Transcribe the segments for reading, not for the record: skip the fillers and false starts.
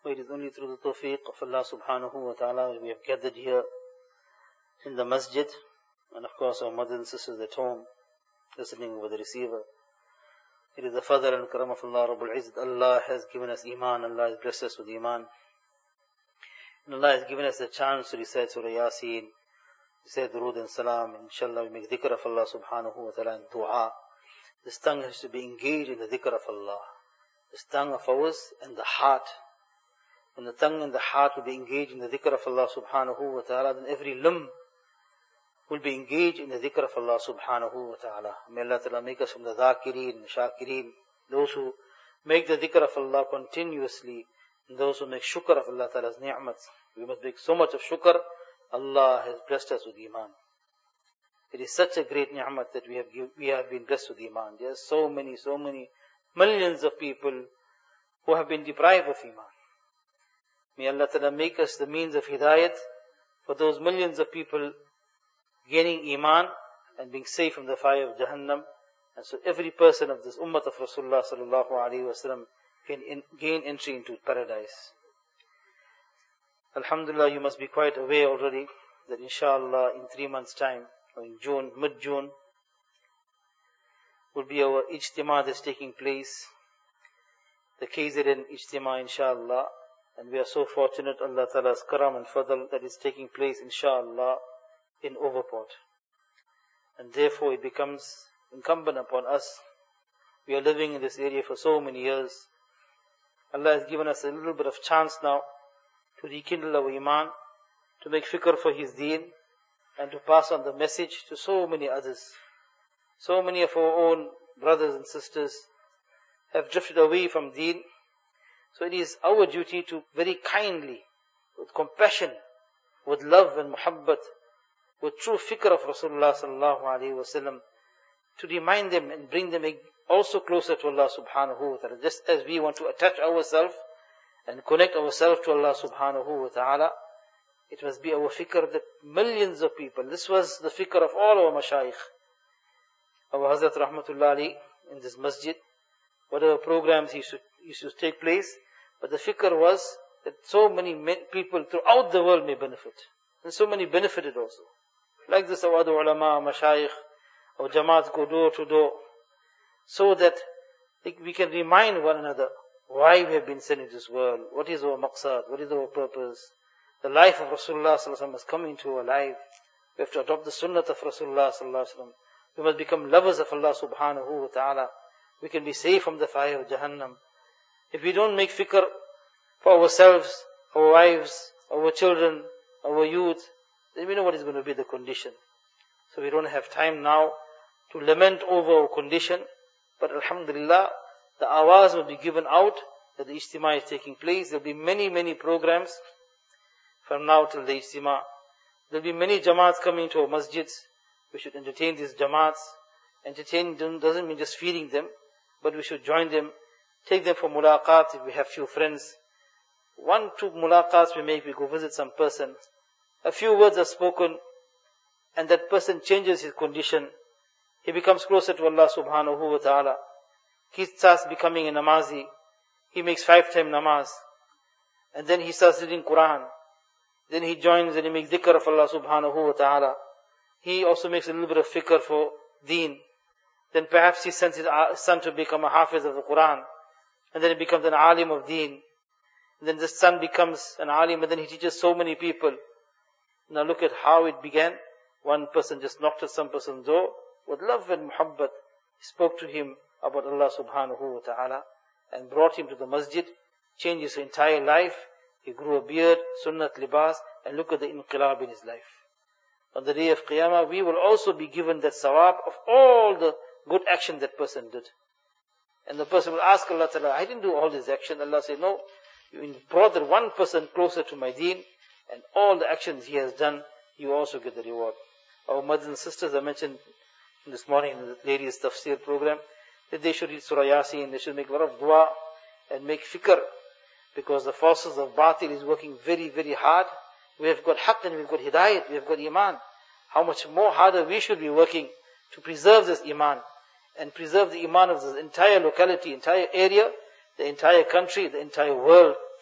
It is only through the tawfiq of Allah subhanahu wa ta'ala we have gathered here in the masjid, and of course our mothers and sisters at home listening over the receiver. It is the fadl and karam of Allah Rabbul Izzat. Allah has given us iman, Allah has blessed us with iman, and Allah has given us the chance to recite Surah Yasin, recite Durood and Salam. Inshallah we make dhikr of Allah subhanahu wa ta'ala and dua. This tongue has to be engaged in the dhikr of Allah. This tongue of ours and the heart. When the tongue and the heart will be engaged in the dhikr of Allah subhanahu wa ta'ala, then every limb will be engaged in the dhikr of Allah subhanahu wa ta'ala. May Allah ta'ala make us from the dhakireen, shakireen, those who make the dhikr of Allah continuously, and those who make shukr of Allah ta'ala's ni'mats. We must make so much of shukr. Allah has blessed us with iman. It is such a great ni'mat that we have been blessed with iman. There are so many millions of people who have been deprived of iman. May Allah ta'ala make us the means of hidayat for those millions of people gaining iman and being safe from the fire of Jahannam. And so every person of this ummah of Rasulullah sallallahu alaihi wasallam can gain entry into paradise. Alhamdulillah, you must be quite aware already that inshallah in 3 months time, or in June, mid-June, will be our ijtima that's taking place, the KZN ijtima inshallah. And we are so fortunate, Allah Ta'ala's karam and fadl, that is taking place inshallah in Overport. And therefore it becomes incumbent upon us. We are living in this area for so many years. Allah has given us a little bit of chance now to rekindle our iman, to make fikr for His deen, and to pass on the message to so many others. So many of our own brothers and sisters have drifted away from deen. So it is our duty to very kindly, with compassion, with love and muhabbat, with true fikr of Rasulullah sallallahu alaihi wasallam, to remind them and bring them also closer to Allah subhanahu wa ta'ala. Just as we want to attach ourselves and connect ourselves to Allah subhanahu wa ta'ala, it must be our fikr that millions of people, this was the fikr of all our mashayikh, our Hazrat Rahmatullah Ali in this masjid, whatever programs used to take place, but the fikr was that so many people throughout the world may benefit. And so many benefited also. Like this, our other ulama, mashayikh, our jamaats go door to door, so that we can remind one another why we have been sent into this world, what is our maqsad, what is our purpose. The life of Rasulullah sallallahu alaihi wasallam has come into our life. We have to adopt the sunnah of Rasulullah sallallahu alaihi wasallam. We must become lovers of Allah subhanahu wa ta'ala. We can be safe from the fire of Jahannam. If we don't make fikr for ourselves, our wives, our children, our youth, then we know what is going to be the condition. So we don't have time now to lament over our condition. But alhamdulillah, the awaz will be given out that the ijtima is taking place. There will be many programs from now till the ijtima. There will be many jamaats coming to our masjids. We should entertain these jamaats. Entertain doesn't mean just feeding them, but we should join them, take them for mulaqat if we have few friends. 1-2 mulaqats we make, we go visit some person. A few words are spoken, and that person changes his condition. He becomes closer to Allah subhanahu wa ta'ala. He starts becoming a namazi. He makes 5-time namaz. And then he starts reading Quran. Then he joins and he makes dhikr of Allah subhanahu wa ta'ala. He also makes a little bit of fikr for deen. Then perhaps he sends his son to become a hafiz of the Quran. And then he becomes an alim of deen. And then the son becomes an alim, and then he teaches so many people. Now look at how it began. One person just knocked at some person's door with love and muhabbat. He spoke to him about Allah subhanahu wa ta'ala and brought him to the masjid, changed his entire life. He grew a beard, sunnat libas, and look at the inqilab in his life. On the day of Qiyamah, we will also be given that sawab of all the good action that person did. And the person will ask Allah ta'ala, I didn't do all this action. Allah said, no, you brought that one person closer to my deen, and all the actions he has done, you also get the reward. Our mothers and sisters, I mentioned this morning in the ladies' tafsir program, that they should read Surah Yasin, they should make a lot of dua, and make fikr, because the forces of batil is working very hard. We have got haqq and we've got hidayat, we have got iman. How much more harder we should be working to preserve this iman, and preserve the iman of this entire locality, entire area, the entire country, the entire world,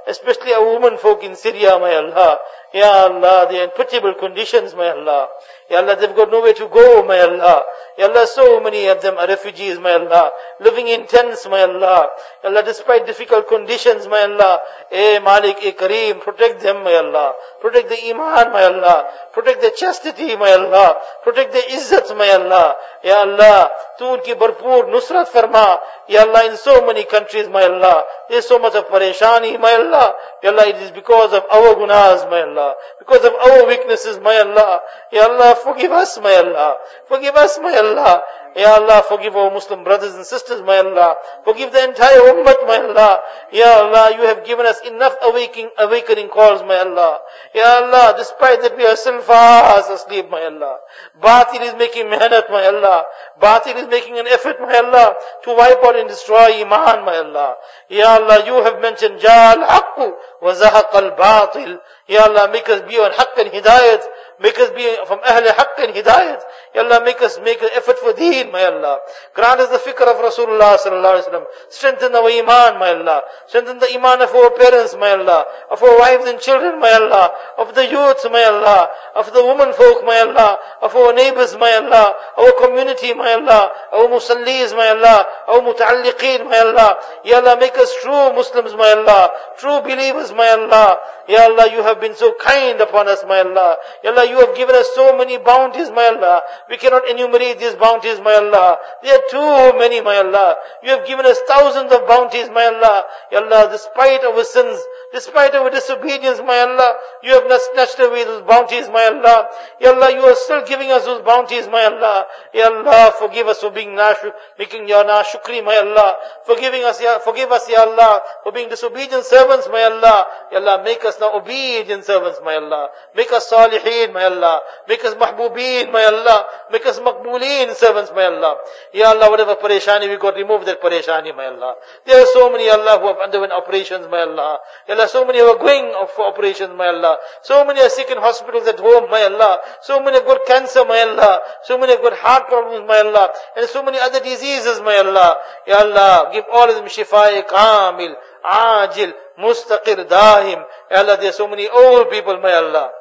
especially our women folk in Syria, my Allah. Ya Allah, they are in pitiable conditions, my Allah. Ya Allah, they've got nowhere to go, my Allah. Ya Allah, so many of them are refugees, my Allah, living in tents, my Allah. Ya Allah, despite difficult conditions, my Allah. Malik, Kareem, protect them, my Allah. Protect the Iman, my Allah. Protect the chastity, my Allah. Protect the Izzat, my Allah. Ya Allah, Tu unki bharpoor nusrat farma. Ya Allah, in so many countries, my Allah, there is so much of pareshani, my Allah. Ya Allah, it is because of our gunas, my Allah. Because of our weaknesses, my Allah. Ya Allah, forgive us, my Allah. Forgive us, my Allah. Ya Allah, forgive our Muslim brothers and sisters, my Allah. Forgive the entire ummah, my Allah. Ya Allah, you have given us enough awakening calls, my Allah. Ya Allah, despite that we are still fast asleep, my Allah. Batil is making mehnat, my Allah. Batil is making an effort, my Allah, to wipe out and destroy Iman, my Allah. Ya Allah, you have mentioned, Ja'al haqqu wa zahaqa al-batil. Ya Allah, make us be on haqq and hidayat. Make us be from Ahl Haqq and Hidayat. Ya Allah, make us make an effort for Deen, my Allah. Grant us the fikr of Rasulullah sallallahu alaihi wasallam. Strengthen our Iman, my Allah. Strengthen the Iman of our parents, my Allah. Of our wives and children, my Allah. Of the youths, my Allah. Of the women folk, my Allah. Of our neighbors, my Allah. Our community, my Allah. Our musallis, my Allah. Our muta'alliqeen, my Allah. Ya Allah, make us true Muslims, my Allah. True believers, my Allah. Ya Allah, you have been so kind upon us, my Allah. Ya Allah, you have given us so many bounties, my Allah. We cannot enumerate these bounties, my Allah. They are too many, my Allah. You have given us thousands of bounties, my Allah. Ya Allah, despite our sins, despite our disobedience, my Allah, you have not snatched away those bounties, my Allah. Ya Allah, you are still giving us those bounties, my Allah. Ya Allah, forgive us for being making ya shukri, my Allah. Forgive us, Ya Allah, for being disobedient servants, my Allah. Ya Allah, make us now obedient servants, my Allah. Make us salihin, my Allah. Make us mahbubeen, my Allah. Make us maqbooleen servants, my Allah. Ya Allah, whatever pareshani we got, remove that pareshani, my Allah. There are so many, Allah, who have underwent operations, my Allah. Ya Allah, so many who are going for operations, my Allah. So many are sick in hospitals at home, my Allah. So many have got cancer, my Allah. So many have got heart problems, my Allah. And so many other diseases, my Allah. Ya Allah, give all of them shifa kamil, ajil, mustaqir, dahim. Ya Allah, there are so many old people, my Allah.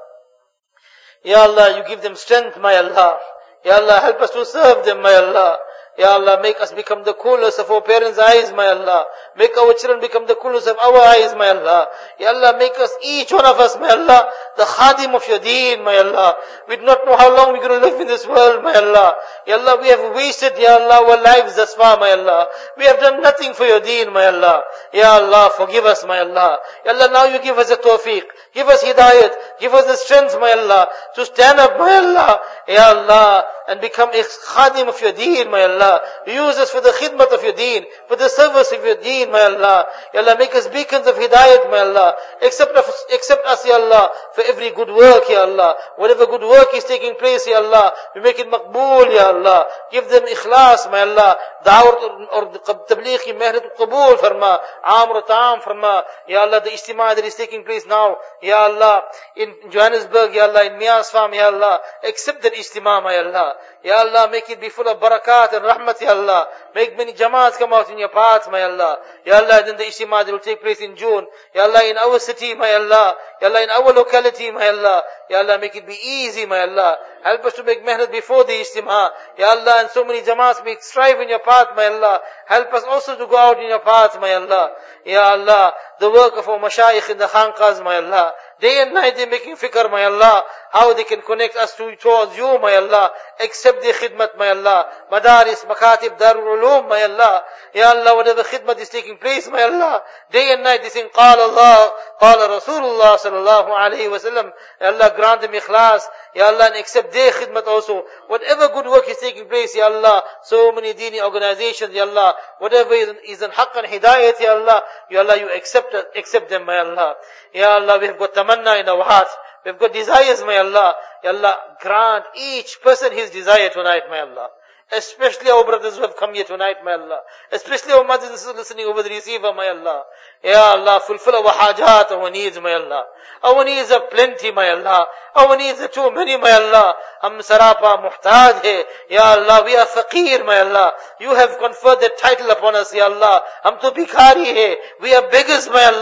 Ya Allah, you give them strength, my Allah. Ya Allah, help us to serve them, my Allah. Ya Allah, make us become the coolest of our parents' eyes, my Allah. Make our children become the coolest of our eyes, my Allah. Ya Allah, make us, each one of us, my Allah, the khadim of your deen, my Allah. We do not know how long we're going to live in this world, my Allah. Ya Allah, we have wasted, Ya Allah, our lives thus far, my Allah. We have done nothing for your deen, my Allah. Ya Allah, forgive us, my Allah. Ya Allah, now you give us a tawfiq. Give us hidayat. Give us the strength, my Allah, to stand up, my Allah. Ya Allah, and become a khadim of your deen, my Allah. Use us for the khidmat of your deen, for the service of your deen, my Allah. Ya Allah, make us beacons of hidayat, my Allah. Accept us, Ya Allah, for every good work, Ya Allah. Whatever good work is taking place, Ya Allah, we make it maqbool, Ya Allah. Give them ikhlas, my Allah. Da'wat or tabligh ki mehnat qabul farma. Amr ta'am farma. Ya Allah, the ijtima that is taking place now, Ya Allah, in Johannesburg, Ya Allah, in Mias Farm, Ya Allah, accept that ijtima, my Allah. Ya Allah, make it be full of barakat and rahmat, Ya Allah. Make many jamaats come out in your paths, my Allah. Ya Allah, then the ijtima that will take place in June. Ya Allah, in our city, my Allah. Ya Allah, in our locality, my Allah. Ya Allah, make it be easy, my Allah. Help us to make mehnat before the ijtima. Ya Allah, and so many jamaats make strive in your path, my Allah. Help us also to go out in your path, my Allah. Ya Allah, the work of our mashayikh in the khanqahs, my Allah. Day and night they're making fikr, my Allah, how they can connect us towards you, my Allah. Accept their khidmat, my Allah. Madaris, makatib, darul ulum, my Allah. Ya Allah, whatever khidmat is taking place, my Allah. Day and night they sing, Qala Allah, Qala Rasulullah sallallahu alayhi wa sallam. Ya Allah, grant them ikhlas. Ya Allah, and accept their khidmat also. Whatever good work is taking place, Ya Allah. So many dini organizations, Ya Allah. Whatever is in haqq and hidayat, Ya Allah. Ya Allah, you accept them, my Allah. Ya Allah, we have got tamanna in our hearts. We have got desires, my Allah. Ya Allah, grant each person his desire tonight, my Allah. Especially our brothers who have come here tonight, my Allah. Especially our mothers and sisters listening over the receiver, my Allah. Ya Allah, fulfill our hajat, our needs, my Allah. Our needs are plenty, my Allah. Our needs are too many, my Allah. Hum sarapa muhtaj hai. Ya Allah, we are faqir, my Allah. You have conferred that title upon us, Ya Allah. Hum to bhikhari hai. We are beggars, my Allah.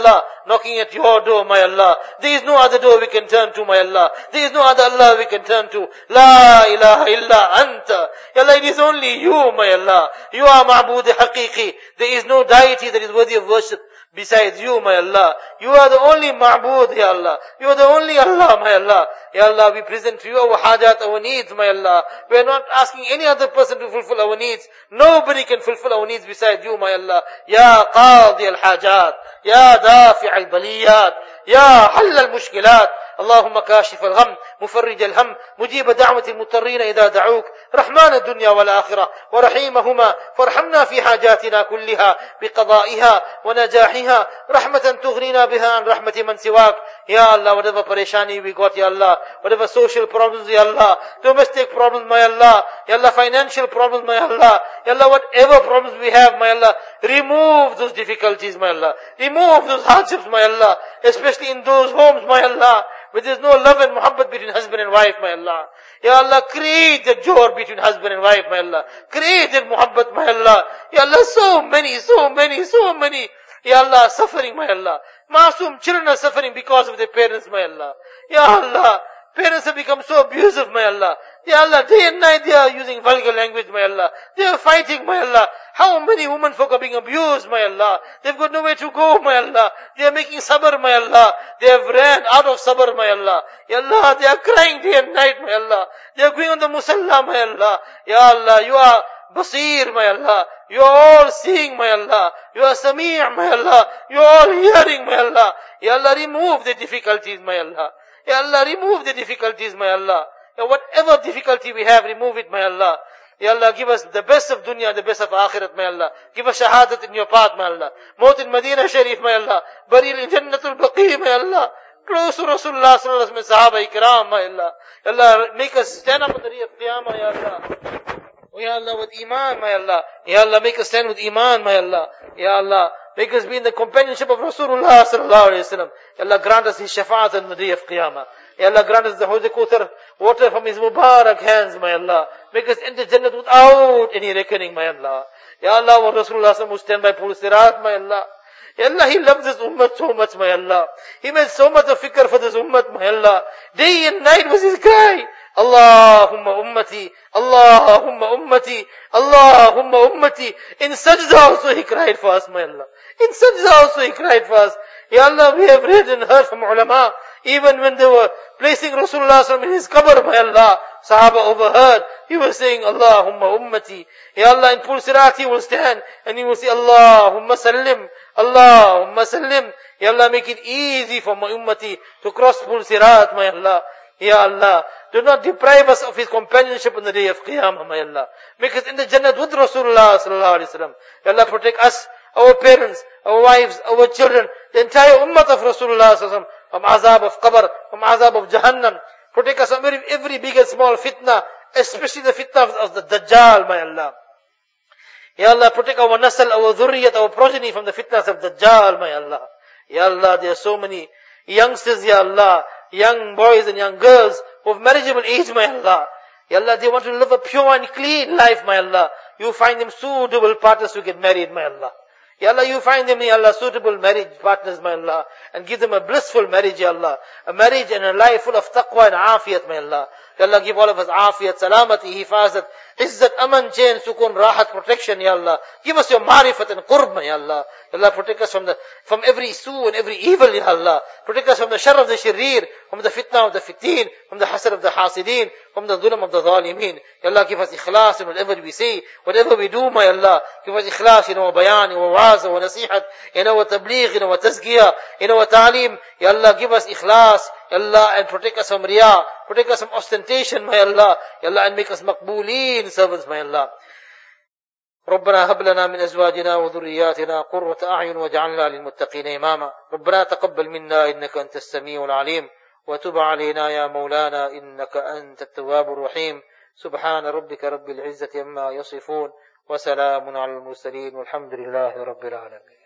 knocking at your door, my Allah. There is no other door we can turn to, my Allah. There is no other Allah we can turn to. La ilaha illa anta. Ya Allah, it is only you, my Allah. You are ma'bud haqiqi. There is no deity that is worthy of worship besides you, my Allah. You are the only ma'bud, Ya Allah. You are the only Allah, my Allah. Ya Allah, we present to you our hajat, our needs, my Allah. We are not asking any other person to fulfill our needs. Nobody can fulfill our needs besides you, my Allah. Ya qadi al-hajat. Ya dafi' al-baliyat. Ya hall al-mushkilat. اللهم كاشف الغم مفرج الهم مجيب دعوة المضطرين إذا دعوك رحمن الدنيا والآخرة ورحيمهما فارحمنا في حاجاتنا كلها بقضائها ونجاحها رحمة تغنينا بها عن رحمة من سواك. Ya Allah, whatever parishani we got, Ya Allah, whatever social problems, Ya Allah, domestic problems, my Allah, Ya Allah, financial problems, my Allah, Ya Allah, whatever problems we have, my Allah, remove those difficulties, my Allah, remove those hardships, my Allah, especially in those homes, my Allah, where there is no love and muhabbat between husband and wife, my Allah. Ya Allah, create the joy between husband and wife, my Allah. Create that muhabbat, my Allah. Ya Allah, so many. Ya Allah, suffering, my Allah. Masoom children are suffering because of their parents, my Allah. Ya Allah, parents have become so abusive, my Allah. Ya Allah, day and night they are using vulgar language, my Allah. They are fighting, my Allah. How many women folk are being abused, my Allah. They've got nowhere to go, my Allah. They are making sabr, my Allah. They have ran out of sabr, my Allah. Ya Allah, they are crying day and night, my Allah. They are going on the musalla, my Allah. Ya Allah, you are Basir, my Allah. You are all seeing, my Allah. You are Sami', my Allah. You are all hearing, my Allah. Ya Allah, remove the difficulties, my Allah. Ya Allah, remove the difficulties, my Allah. Ya whatever difficulty we have, remove it, my Allah. Ya Allah, give us the best of dunya, the best of akhirat, my Allah. Give us shahadat in your path, my Allah. Maut in Medina Sharif, my Allah. Burial in Jannatul Baqi, my Allah. Close to Rasulullah sallallahu alaihi wasallam, Sahaba ikram, my Allah. Ya Allah, make us stand up on the day of Qiyamah, Ya Allah. Ya Allah, with Iman, my Allah. Ya Allah, make us stand with Iman, my Allah. Ya Allah, make us be in the companionship of Rasulullah sallallahu alaihi wasallam. Ya Allah, grant us his shafa'at on the day of Qiyamah. Ya Allah, grant us the Hawz Kauthar, water from his Mubarak hands, my Allah. Make us enter Jannat without any reckoning, my Allah. Ya Allah, wa Rasulullah sallallahu alaihi wasallam will stand by Pul Sirat, my Allah. Ya Allah, he loves this ummah so much, my Allah. He made so much of fikr for this ummah, my Allah. Day and night was his cry. Allahumma ummati, Allahumma ummati, Allahumma ummati. In sajda also he cried for us, my Allah. In sajda also he cried for us. Ya Allah, we have read and heard from ulama, even when they were placing Rasulullah sallallahu alaihi wasallam in his qabr, my Allah, Sahaba overheard, he was saying, Allahumma ummati. Ya Allah, in Pul Sirat he will stand and he will say, Allahumma sallim, Allahumma sallim. Ya Allah, make it easy for my ummati to cross Pul Sirat, my Allah. Ya Allah, do not deprive us of his companionship on the day of Qiyamah, my Allah. Make us in the Jannat with Rasulullah sallallahu alaihi wasallam. Ya Allah, protect us, our parents, our wives, our children, the entire ummah of Rasulullah sallallahu alaihi wasallam, from azab of qabr, from azab of Jahannam. Protect us from every big and small fitna, especially the fitna of the Dajjal, my Allah. Ya Allah, protect our nasl, our dhurriyat, our progeny from the fitnas of Dajjal, my Allah. Ya Allah, there are so many youngsters, Ya Allah, young boys and young girls of marriageable age, my Allah. Ya Allah, they want to live a pure and clean life, my Allah. You find them suitable partners to get married, my Allah. Ya Allah, you find them, Ya Allah, suitable marriage partners, my Allah, and give them a blissful marriage, Ya Allah. A marriage and a life full of taqwa and afiyat, my Allah. Ya Allah, give all of us afiyat, salamati, hifazat, izzat, aman, chain, sukun, rahat, protection, Ya Allah. Give us your marifat and qurb, Ya Allah. Ya Allah, protect us from every su and every evil, Ya Allah. Protect us from the shar of the sharir, from the fitna of the fitin, from the hasad of the hasidin, from the dhulam of the zalimin. Ya Allah, give us ikhlas in whatever we say, whatever we do, my Allah. Give us ikhlas in our bayan, in our wa'az, in our nasihat, in our tabligh, in our tazkiyah, in our ta'aleem. Ya Allah, give us ikhlas, Ya Allah, and protect us from riyah, protect us from ostentation, my Allah. Ya Allah, and make us maqbooleen servants, my Allah. ربنا هب لنا من أزواجنا وذرياتنا قرة أعين واجعلنا للمتقين إماما. ربنا تقبل منا إنك أنت السميع العليم وتب علينا يا مولانا إنك أنت التواب الرحيم. سبحان ربك رب العزة عما يصفون وسلام على المرسلين والحمد لله رب العالمين.